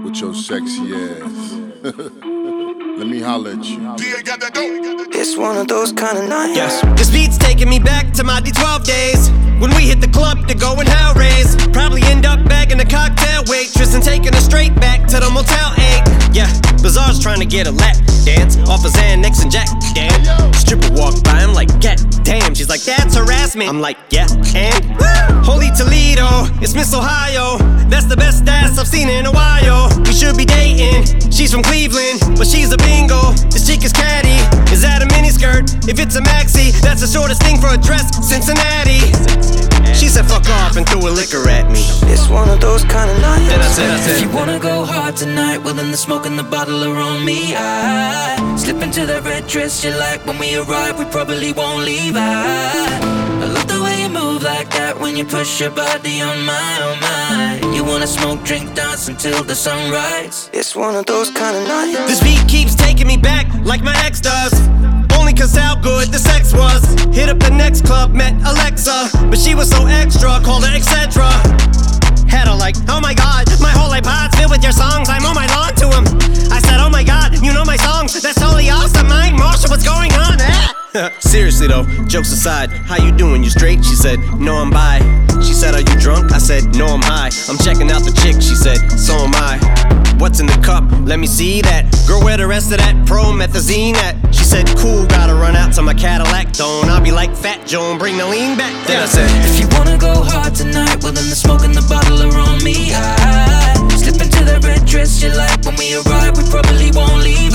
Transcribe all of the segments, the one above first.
with your sexy ass. Let me holler at you. It's one of those kind of nights. Yes. This beat's taking me back to my D12 days, when we hit the club to go and hell raise. Probably end up bagging a cocktail waitress and taking her straight back to the Motel 8. Yeah, Bizarre's trying to get a lap dance off of Xanax and Jack. Damn, stripper walked by, I'm like, God damn. She's like, that's harassment. I'm like, yeah, and Holy Toledo, it's Miss Ohio. That's the best ass I've seen in a while. We should be dating. She's from Cleveland, but she's a bingo. This chick is catty. Is that a miniskirt? If it's a maxi, that's the shortest thing for a dress. Cincinnati. She said fuck off and threw a liquor at me. It's one of those kind of nights. Then I said, if you wanna go hard tonight, well then the smoke and the bottle are on me. I slip into that red dress you like. When we arrive, we probably won't leave. I love the way you move like that when you push your body on my. You wanna smoke, drink, dance until the sunrise. It's one of those kind of nights. this beat keeps taking me back like my ex does. Only cause how good the sex was. Hit up the next club, met Alexa, but she was so extra, called her etc. Had her like, oh my god, my whole iPod's filled with your songs. I'm on my lawn to him. I said, oh my god, you know my songs. That's totally awesome, Mike Marshall, what's going on? Seriously though, jokes aside, how you doing? You straight? She said, no, I'm bi. She said, are you drunk? I said, no, I'm high. I'm checking out the chick. She said, so am I. What's in the cup? Let me see that. Girl, where the rest of that promethazine at? She said, cool, gotta run out to my Cadillac. Don't I'll be like Fat Joan, bring the lean back. Then I said, if you wanna go hard tonight, well then the smoke and the bottle are on me. I slip into that red dress you like. When we arrive, we probably won't leave.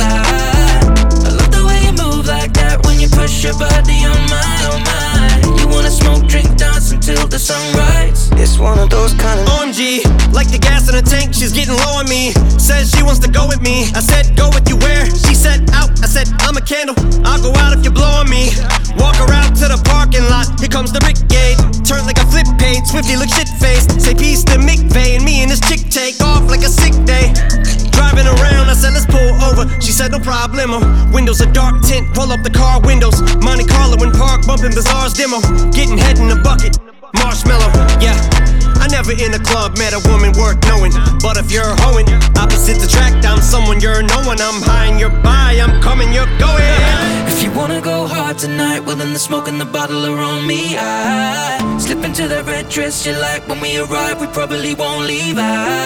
I love the way you move like that when you push your body on my. You wanna smoke, drink, dance until the sunrise. It's one of those kind of OMG, like the gas in the tank, she's getting low on me. Says she wants to go with me. I said, go with you where? She said, out. I said, I'm a candle. I'll go out if you blow on me. Walk her out to the parking lot. Here comes the brigade. Turn like a flip page. Swifty look shit-faced. Say peace to McVeigh. And me and this chick take off like a sick day. Driving around, I said, let's pull over. She said, no problemo. Windows are dark tint. Pull up the car windows. Monte Carlo in park. Bumping Bizarre's demo. Getting head in a bucket. Marshmallow, yeah. I never in a club met a woman worth knowing. But if you're hoeing, opposite attract. I'm someone you're knowing. I'm high and you're by. I'm coming, you're going. If you wanna go hard tonight, well then the smoke and the bottle are on me. I slip into that red dress you like. When we arrive, we probably won't leave.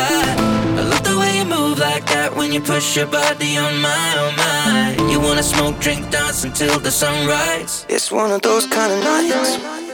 I love the way you move like that when you push your body on my. You wanna smoke, drink, dance until the sunrise. It's one of those kind of nights.